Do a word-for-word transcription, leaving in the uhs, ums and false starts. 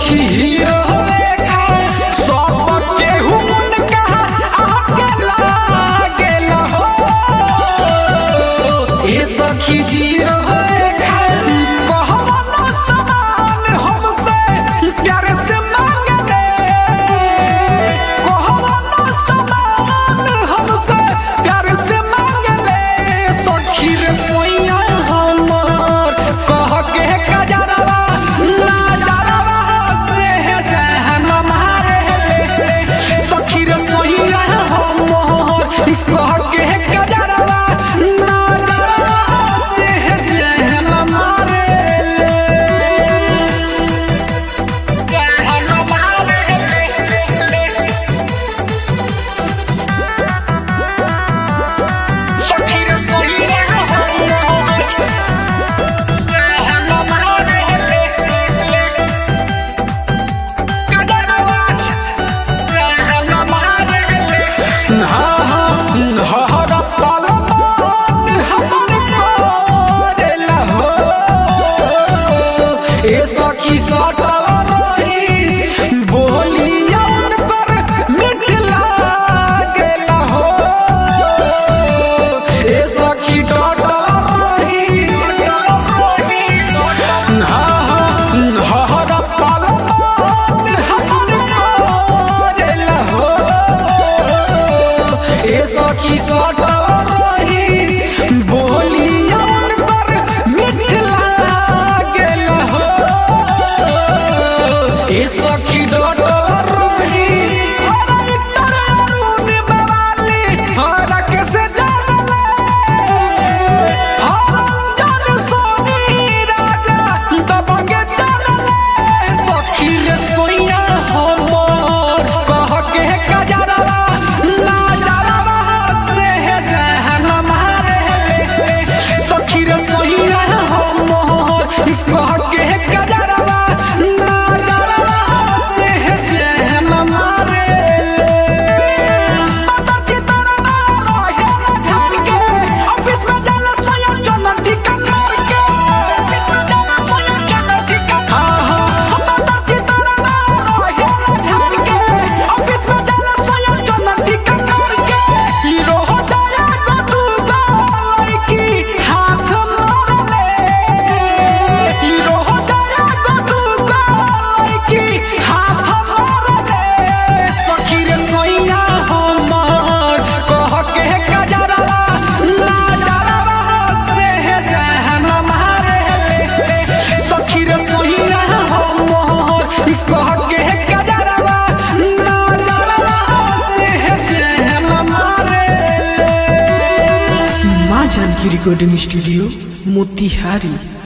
सखी हीरो लेखा सब केहू उनका आके लागेला हो। ए सखी जीरो लेखा कहवाना समान हमसे प्यार से मांगले, कहवाना समान हमसे प्यार से मांगले। सखी रे सोइया हमर कह के कजरवा नजरवा से जहन मारे ले। सखी रे सोइया हमर कह के कजरवा नजरवा से जहन मारे ले, जहन मारे ले। सखी रे सोइया हमर जहन मारे ले, कजरवा जहन मारे ले। हर पल मन हमर करेला हो। ए सखी सटल रही बोलिया उनकर मीठ लागेला हो। ए सखी डटल रही हर पल मन हमर करेला हो। ए सखी सटल रही बोलिया उनकर मीठ लागेला हो। ए सखी डटल रही हर इतर अरुण बवाली हर कैसे जानले, हर अंजन सोनी राजा दबंगे जानले। सखी रे सोइया हमर कह के कजरवा नजरवा से जहन मारे ले। सखी रे सोइया हमर कह के कजरवा नजरवा से जहन मारे ले। पता की तरह रहेला ठान के ऑफिस में जाला सोया चनन ठिकान मार के, सोया चनन ठिकान। हाँ हाँ पता की तरह रहेला ठान के ऑफिस में जाला सोया चनन ठिकान मार के। हीरो हो जाया गदू लड़की हाथ मारले, हीरो हो जाया गदू लड़की हाथ मारले। सखी रे सोइया हमर कह के कजरवा नजरवा से जहन मारे ले। सखी रे सोइया हमर कह के कजरवा नजरवा से जहन मारे ले। माँ जानकी रिकॉर्डिंग स्टूडियो मोतिहारी।